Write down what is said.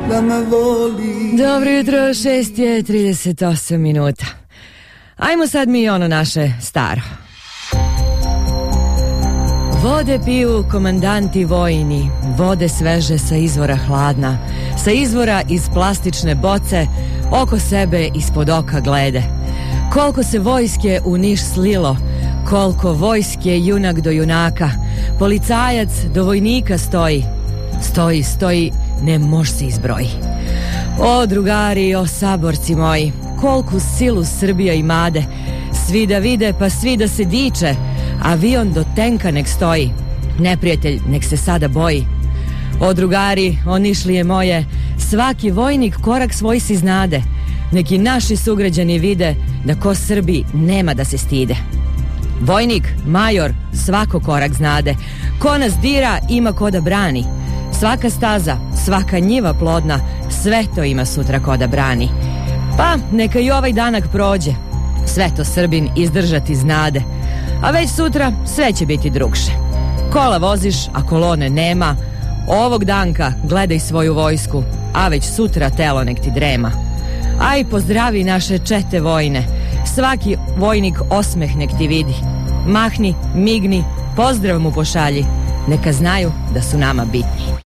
da me voli. Dobro jutro, 6:38 minuta. Ajmo sad mi ono naše staro. Vode piju komandanti vojni, vode sveže sa izvora hladna, sa izvora iz plastične boce, oko sebe ispod oka glede. Koliko se vojske u Niš slilo, koliko vojske junak do junaka, policajac do vojnika stoji, stoji, ne mož se izbroji. O drugari, o saborci moji, kolku silu Srbija imade, svi da vide pa svi da se diče, avion do tenka nek stoji, neprijatelj nek se sada boji. O drugari, o Nišlije moje, svaki vojnik korak svoj si znade, neki naši sugrađani vide da ko Srbi nema da se stide. Vojnik, major, svako korak znade, ko nas dira ima ko da brani, svaka staza, svaka njiva plodna, sve to ima sutra ko da brani. Pa neka i ovaj danak prođe, sve to Srbin izdržati znade, a već sutra sve će biti drugše. Kola voziš, a kolone nema, ovog danka gledaj svoju vojsku, a već sutra telo nek ti drema. Aj pozdravi naše čete vojne, svaki vojnik osmeh nek ti vidi, mahni, migni, pozdrav mu pošalji, neka znaju da su nama bitni.